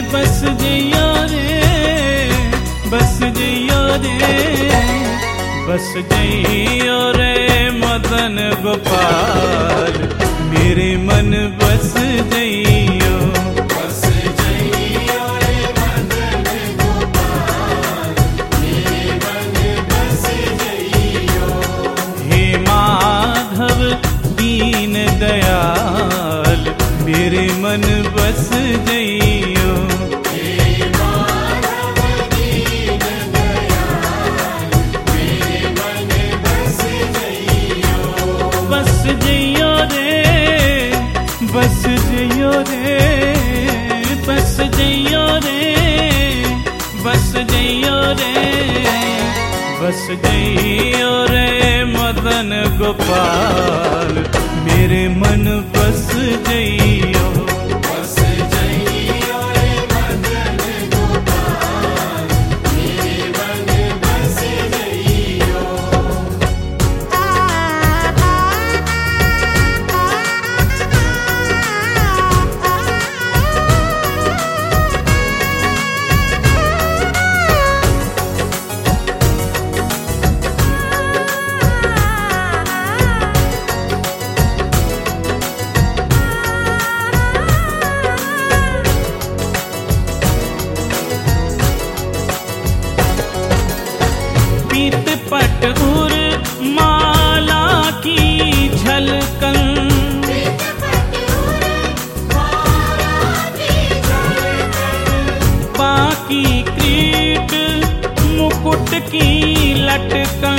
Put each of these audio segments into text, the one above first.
बस जइयो रे, बस जइयो रे, बस जइयो रे मदन गोपाल, मेरे मन बस जइयो। बस जइयो रे मदन गोपाल, मेरे मन बस जइयो। हे माधव दीन दयाल, मेरे मन बस जइयो। हे माधव दीन दयाल, मेरे मन बस जइयो। बस जइयो रे, बस जइयो रे, बस जइयो रे, बस जइयो रे, बस जइयो रे मदन गोपाल, मेरे मन बस जइयो। बस जइयो रे मदन गोपाल, मेरे मन बस जइयो। पीत पट उर माला की झलकन, बाकी क्रीट मुकुट की लटकन,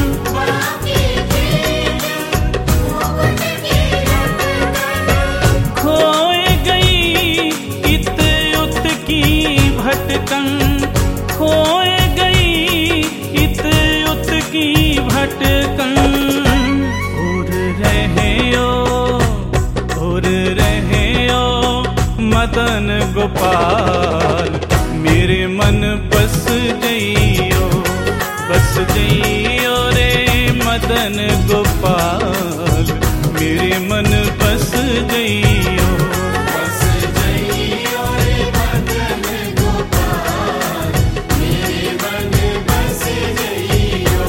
खोए गई इत उत की भटकन, खोए गई इत उत की भटकन। उड़ रहे हो मदन गोपाल, मेरे मन बस जइयो। बस जइयो रे मदन गोपाल, मेरे मन बस जइयो। बस जइयो रे मदन गोपाल, मेरे मन बस जइयो।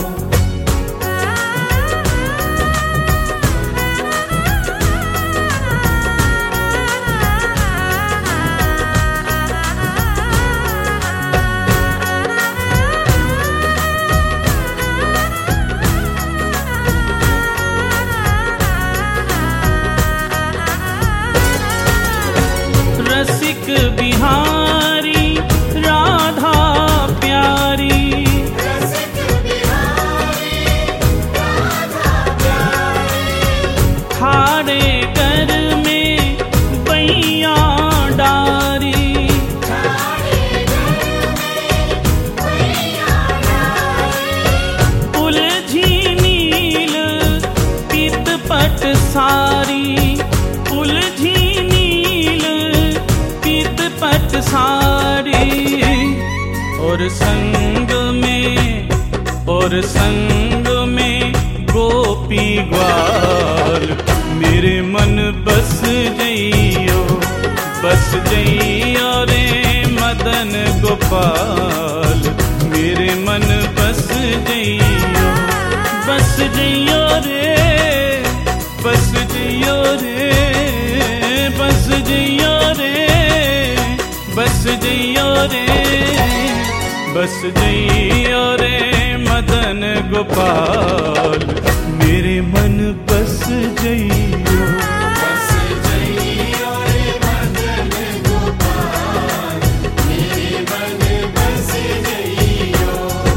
रसिक बिहारी राधा प्यारी, रसिक बिहारी राधा प्यारी, खाड़े कर में बैया डारी, खाड़े घर में मैया डारी। उलझी नील पीत पट सारी, उलझी नील पीत पट सारी। और संग में गोपी ग्वाल, मेरे मन बस जइयो। बस जइयो रे मदन गोपाल, मेरे मन बस जइयो। बस जइयो रे, बस जइयो रे, बस जइयो रे, बस जइयो रे, बस जइयो रे मदन गोपाल, मेरे मन बस जइयो। बस जइयो रे मदन गोपाल, मेरे मन बस जइयो।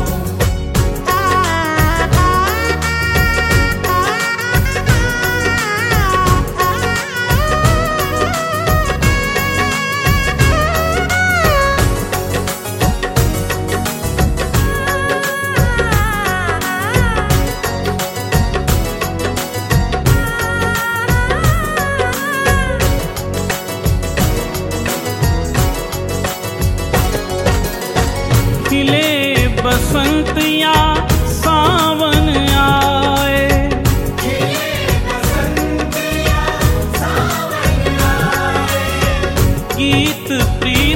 बसंत या सावन आए, बसंत या सावन आए, गीत प्रिय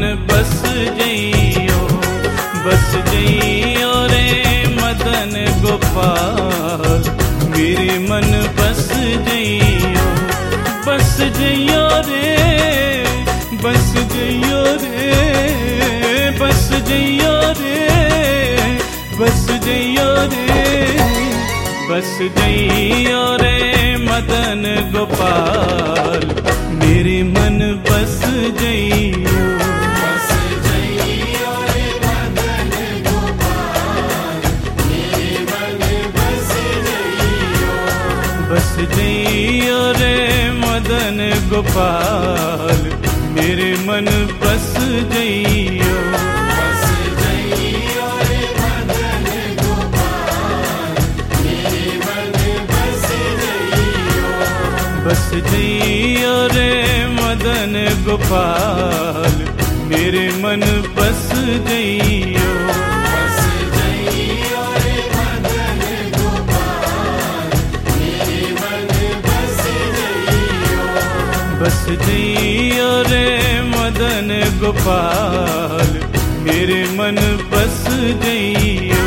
बस जइयो, बस जइयो रे मदन गोपाल, मेरे मन बस जइयो, बस जइयो रे, बस जइयो रे, बस जइयो रे, बस जइयो रे, बस जइयो रे मदन गोपाल, मेरे मन बस जइयो। बस जइयो रे मदन गोपाल, मेरे मन बस जइयो। बस जइयो रे मदन गोपाल, मेरे मन बस जइयो। बस जइयो रे मदन गोपाल, मेरे मन बस जइयो। बस जइयो रे मदन गोपाल, मेरे मन बस जइयो। बस जइयो रे मदन गोपाल, मेरे मन बस जइयो। बस जइयो रे मदन गोपाल, मेरे मन बस जइयो।